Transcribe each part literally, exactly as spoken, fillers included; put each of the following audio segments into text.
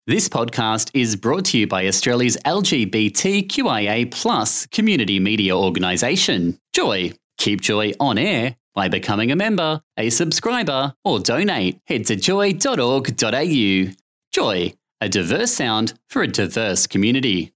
This podcast is brought to you by Australia's L G B T Q I A plus community media organisation, Joy. Keep Joy on air by becoming a member, a subscriber, or donate. Head to joy dot org dot a u. Joy, a diverse sound for a diverse community.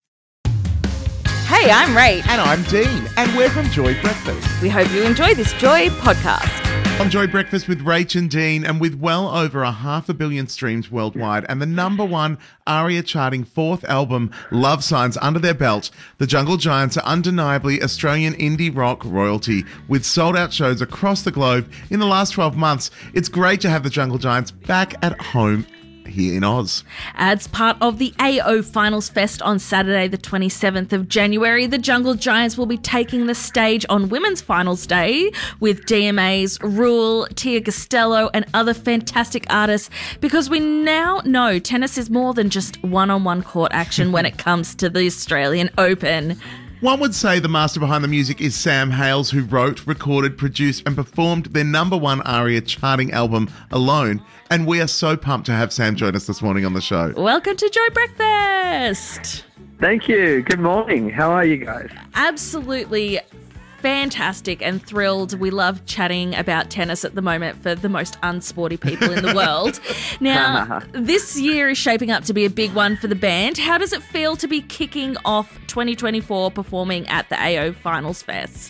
Hey, I'm Rach. And I'm Dean, and we're from Joy Breakfast. We hope you enjoy this Joy podcast. On Joy Breakfast with Rach and Dean, and with well over a half a billion streams worldwide and the number one ARIA charting fourth album, Love Signs, under their belt, the Jungle Giants are undeniably Australian indie rock royalty, with sold-out shows across the globe in the last twelve months. It's great to have the Jungle Giants back at home here in Oz. As part of the A O Finals Fest on Saturday the twenty-seventh of January, the Jungle Giants will be taking the stage on Women's Finals Day with D M A's Rule, Tia Costello and other fantastic artists, because we now know tennis is more than just one-on-one court action when it comes to the Australian Open. One would say the master behind the music is Sam Hales, who wrote, recorded, produced and performed their number one ARIA charting album, Alone. And we are so pumped to have Sam join us this morning on the show. Welcome to Joy Breakfast. Thank you. Good morning. How are you guys? Absolutely fantastic and thrilled. We love chatting about tennis at the moment for the most unsporty people in the world. Now, this year is shaping up to be a big one for the band. How does it feel to be kicking off twenty twenty-four performing at the A O Finals Fest?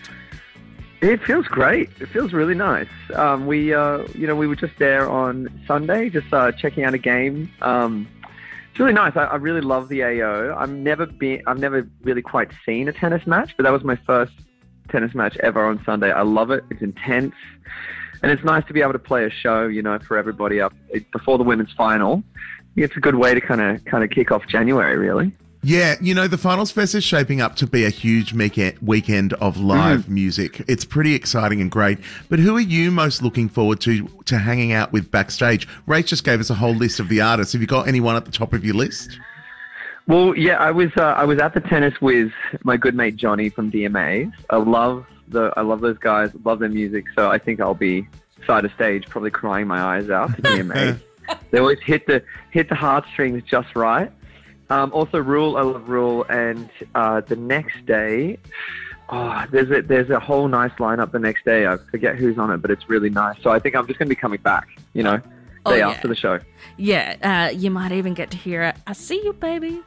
It feels great. It feels really nice. Um, we, uh, you know, we were just there on Sunday, just uh, checking out a game. Um, it's really nice. I, I really love the A O. I've never been, I've never really quite seen a tennis match, but that was my first tennis match ever on Sunday. I love it. It's intense, and it's nice to be able to play a show, you know, for everybody up before the women's final. It's a good way to kind of, kind of kick off January, really. Yeah, you know, the Finals Fest is shaping up to be a huge weekend of live mm. music. It's pretty exciting and great. But who are you most looking forward to to hanging out with backstage? Rach just gave us a whole list of the artists. Have you got anyone at the top of your list? Well, yeah, I was uh, I was at the tennis with my good mate Johnny from D M A. I love the I love those guys, love their music. So I think I'll be side of stage, probably crying my eyes out to D M A. They always hit the hit the heartstrings just right. Um, also, Rule, I love Rule, and uh, the next day, oh, there's a there's a whole nice lineup the next day. I forget who's on it, but it's really nice. So I think I'm just going to be coming back, you know, oh, day yeah. after the show. Yeah, uh, you might even get to hear it. I see you, baby.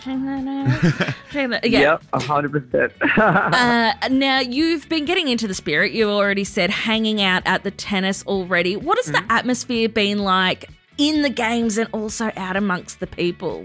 yeah. Yep, one hundred percent. uh, now, you've been getting into the spirit. You already said hanging out at the tennis already. What has mm-hmm. the atmosphere been like in the games and also out amongst the people?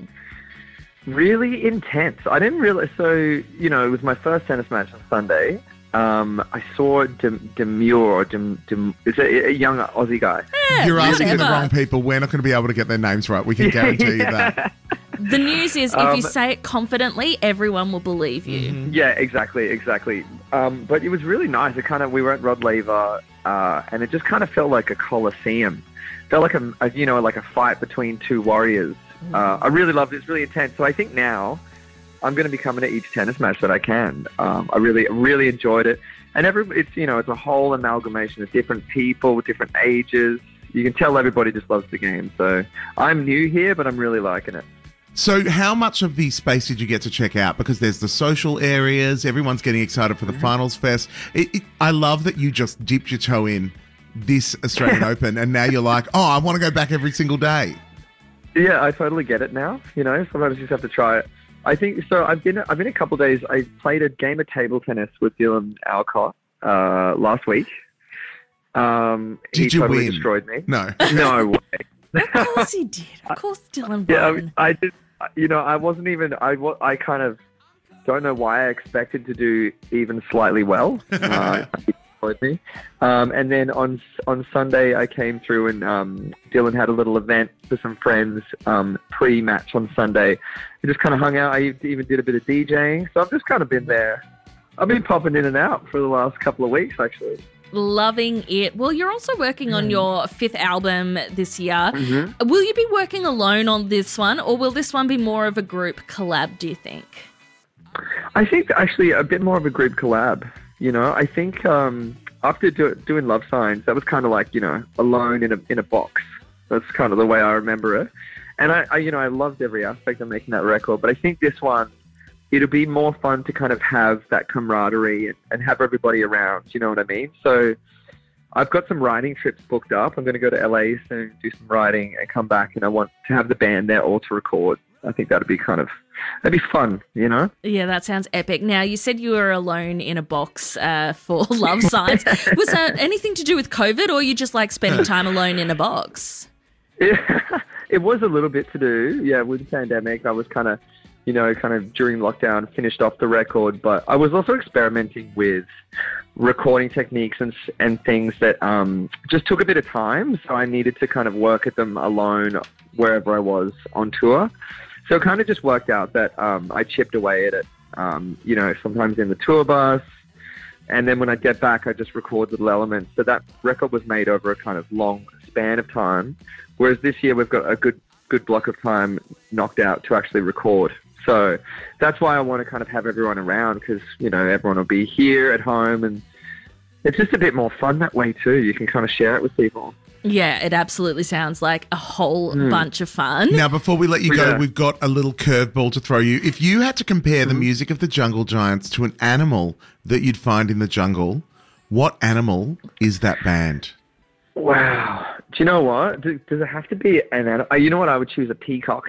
Really intense. I didn't realize. So, you know, it was my first tennis match on Sunday. Um, I saw Dem- Demure, or Dem- Dem- it's a, a young Aussie guy. Yeah, You're asking whatever. the wrong people. We're not going to be able to get their names right. We can guarantee you that. The news is, if um, you say it confidently, everyone will believe you. Mm-hmm. Yeah, exactly, exactly. Um, but it was really nice. It kind of, we were at Rod Laver, uh, and it just kind of felt like a coliseum. Felt like a, a, you know, like a fight between two warriors. Uh, I really loved it. It's really intense. So I think now I'm going to be coming to each tennis match that I can. Um, I really, really enjoyed it. And every, it's, you know, it's a whole amalgamation of different people with different ages. You can tell everybody just loves the game. So I'm new here, but I'm really liking it. So how much of the space did you get to check out? Because there's the social areas. Everyone's getting excited for the mm-hmm. Finals Fest. It, it, I love that you just dipped your toe in this Australian Open, and now you're like, oh, I want to go back every single day. Yeah, I totally get it now. You know, sometimes you just have to try it. I think so. I've been I've been a couple of days. I played a game of table tennis with Dylan Alcott uh, last week. Um, did he you totally win? Destroyed me. No, no way. Of course he did. Of course, Dylan won. Yeah, I, I did. You know, I wasn't even. I I kind of don't know why I expected to do even slightly well. Uh, Me. Um, and then on on Sunday, I came through and um, Dylan had a little event for some friends um, pre-match on Sunday. We just kind of hung out. I even did a bit of DJing. So I've just kind of been there. I've been popping in and out for the last couple of weeks, actually. Loving it. Well, you're also working mm. on your fifth album this year. Mm-hmm. Will you be working alone on this one, or will this one be more of a group collab, do you think? I think actually a bit more of a group collab. You know, I think um, after do, doing Love Signs, that was kind of like, you know, alone in a in a box. That's kind of the way I remember it. And I, I, you know, I loved every aspect of making that record, but I think this one, it'll be more fun to kind of have that camaraderie and, and have everybody around, you know what I mean? So I've got some writing trips booked up. I'm going to go to L A soon, do some writing and come back, and I want to have the band there all to record. I think that'd be kind of, that'd be fun, you know? Yeah, that sounds epic. Now, you said you were alone in a box uh, for Love Signs. Was that anything to do with COVID, or you just like spending time alone in a box? Yeah, it was a little bit to do, yeah, with the pandemic. I was kind of, you know, kind of during lockdown, finished off the record, but I was also experimenting with recording techniques and and things that um, just took a bit of time, so I needed to kind of work at them alone wherever I was on tour. So it kind of just worked out that um, I chipped away at it, um, you know, sometimes in the tour bus, and then when I get back, I just record little elements. So that record was made over a kind of long span of time, whereas this year we've got a good good block of time knocked out to actually record. So that's why I want to kind of have everyone around, because, you know, everyone will be here at home, and it's just a bit more fun that way too. You can kind of share it with people. Yeah, it absolutely sounds like a whole mm. bunch of fun. Now, before we let you go, Yeah. we've got a little curveball to throw you. If you had to compare Mm-hmm. the music of the Jungle Giants to an animal that you'd find in the jungle, what animal is that band? Wow. Do you know what? Do, does it have to be an animal? You know what? I would choose a peacock.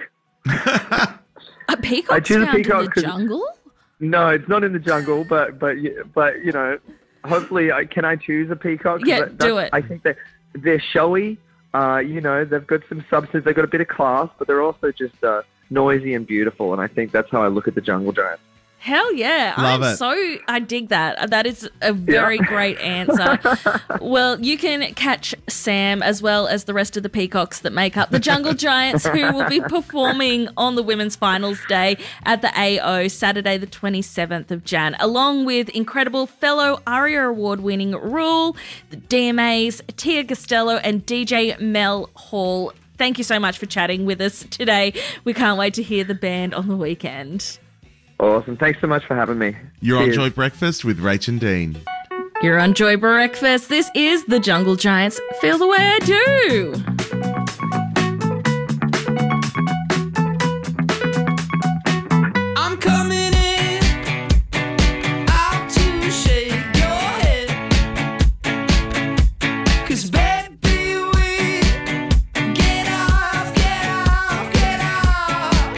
A peacock's choose a found peacock in the 'cause- jungle? No, it's not in the jungle, but but but you know, hopefully, I, can I choose a peacock? 'Cause Yeah, that- do that's- it. I think that they're showy. Uh, you know, they've got some substance. They've got a bit of class, but they're also just uh, noisy and beautiful. And I think that's how I look at the Jungle Giants. Hell yeah. Love I'm it. so, I dig that. That is a very great answer. Well, you can catch Sam as well as the rest of the peacocks that make up the Jungle Giants, who will be performing on the Women's Finals Day at the A O Saturday the twenty-seventh of Jan, along with incredible fellow ARIA Award-winning Rule, the D M As, Tia Costello and D J Mel Hall. Thank you so much for chatting with us today. We can't wait to hear the band on the weekend. Awesome. Thanks so much for having me. You're on Cheers. Joy Breakfast with Rach and Dean. You're on Joy Breakfast. This is the Jungle Giants. Feel the way I do. I'm coming in out to shake your head, 'cause baby we get off, get off, get off.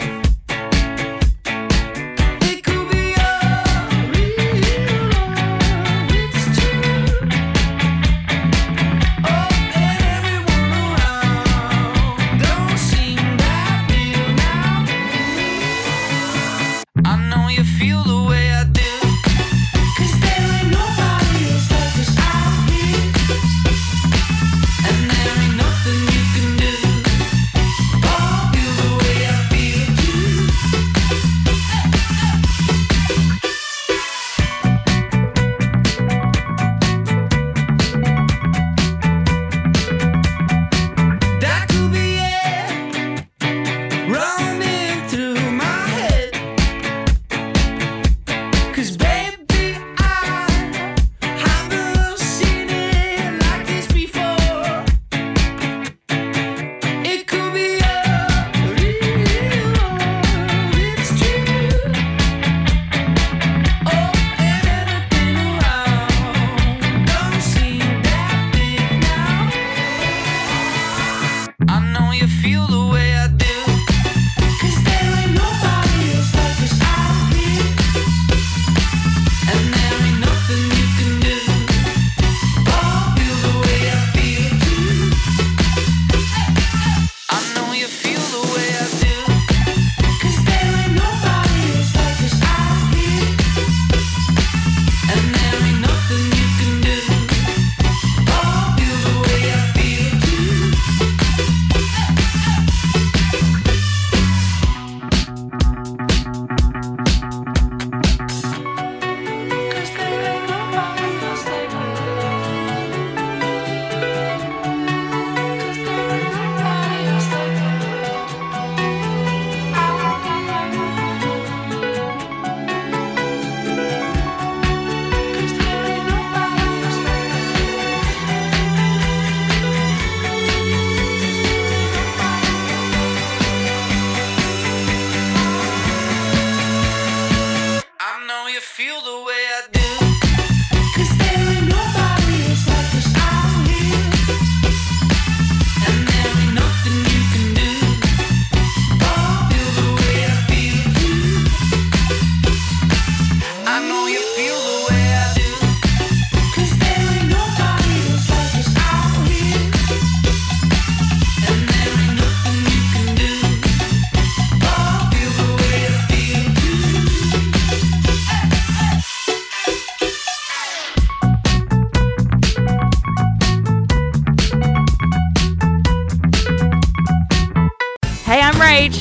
It could be a real love, it's true. Oh, and everyone around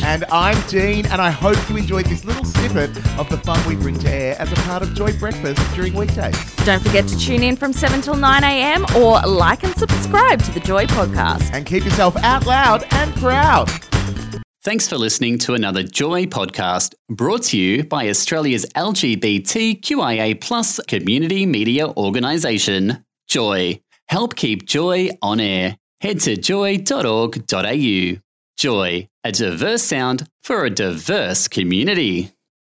And I'm Dean, and I hope you enjoyed this little snippet of the fun we bring to air as a part of Joy Breakfast during weekdays. Don't forget to tune in from seven till nine a.m. or like and subscribe to the Joy Podcast. And keep yourself out loud and proud. Thanks for listening to another Joy podcast brought to you by Australia's L G B T Q I A plus community media organisation, Joy. Help keep Joy on air. Head to joy dot org dot a u. Joy, a diverse sound for a diverse community.